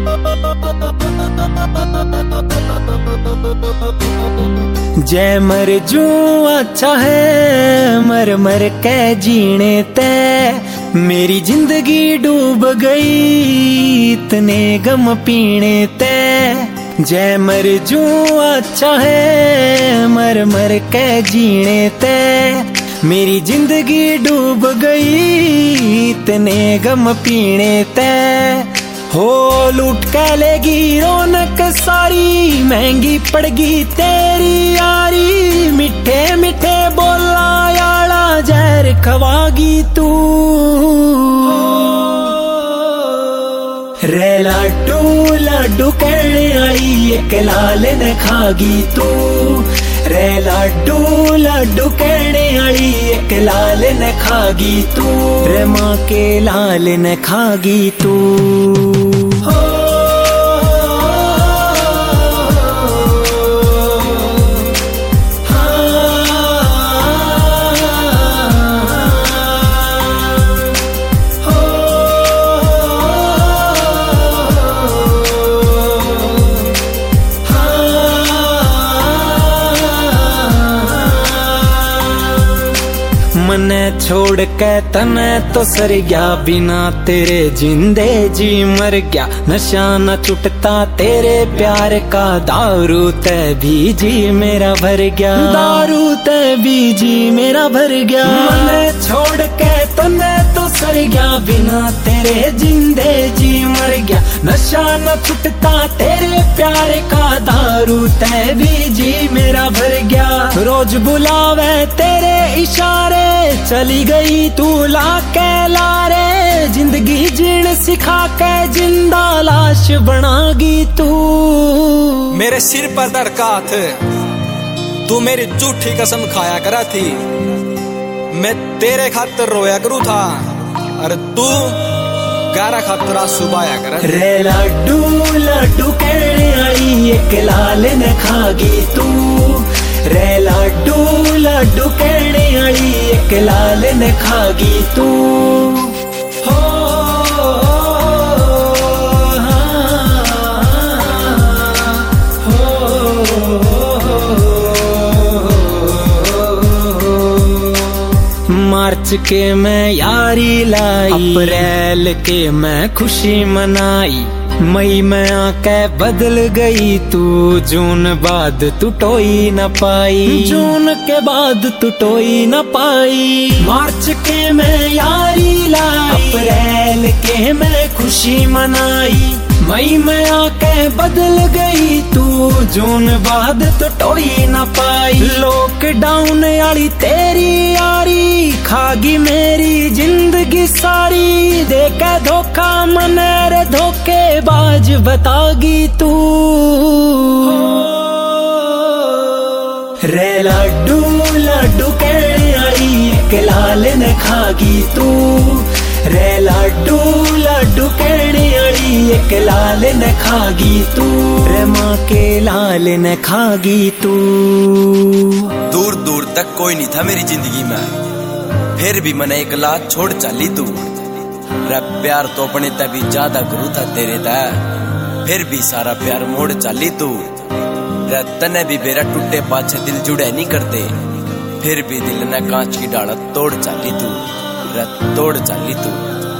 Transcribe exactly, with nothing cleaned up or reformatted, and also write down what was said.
जय मर जू अच्छा है मर मर के जीने ते मेरी जिंदगी डूब गई इतने गम पीने ते। जय मर जू अच्छा है मर मर के जीने ते मेरी जिंदगी डूब गई इतने गम पीने ते। हो लूट के लेगी रौनक सारी महंगी पड़गी तेरी यारी। मिठे मिठे बोला याला जहर खवागी तू रे लाडू लाडू कहने आई एक लाल न खागी तू रे लाडू लाडू कहने आई एक लाल न खागी तू रे माँ के लाल न खागी तू। मने छोड़ के तने तो सर गया बिना तेरे जिंदे जी मर गया। नशा न छुटता तेरे प्यार का दारू ते भी जी मेरा भर गया दारू ते भी जी मेरा भर गया। मने छोड़ के तने तो सर गया बिना तेरे जिंदे जी मर गया। नशा न छुटता तेरे प्यार का दारू ते भी जी मेरा भर गया। रोज बुलावे तेरे इशारे चली गई तू लाके लारे जिंदगी जीण सिखा के जिंदा लाश बनागी तू। मेरे सिर पर धड़का हाथ तू मेरी झूठी कसम खाया करा थी। मैं तेरे खातिर रोया करूँ था और तू गारा खातिर आंसू बहाया कर। रे लाडू लाडू कहने आई एक लाल न खागी तू रे लाडू लाडू कहने आई एक लाल न खागी तू। हो मार्च के मैं यारी लाई अप्रैल के मैं खुशी मनाई। मई में आके बदल गई तू जून बाद तू टोई न पाई जून के बाद तू टोई न पाई। मार्च के मैं यारी लाई अप्रैल के मैं खुशी मनाई। मई में आके बदल गई तू जून बाद तो टोई न पाई। लॉकडाउन वाली तेरी यारी खागी मेरी जिंदगी सारी। देखे धोखा मने रे धोखेबाज बतागी तू रे लाडू लाडू कहने आई एक लाल न खागी तू रे लाडू लाडू कहने आई एक लाल न खागी तू रे माँ के लाल न खागी तू। दूर दूर तक कोई नहीं था मेरी जिंदगी में फिर भी मैंने एक लात छोड़ चली तू रे। प्यार तो अपने तभी ज्यादा करू था तेरे दा फिर भी सारा प्यार मोड़ चली तू रे। तने भी मेरा टूटे पाछे दिल जुड़े नहीं करते फिर भी दिल ने कांच की डालत तोड़ चली तू रे तोड़ चली तू।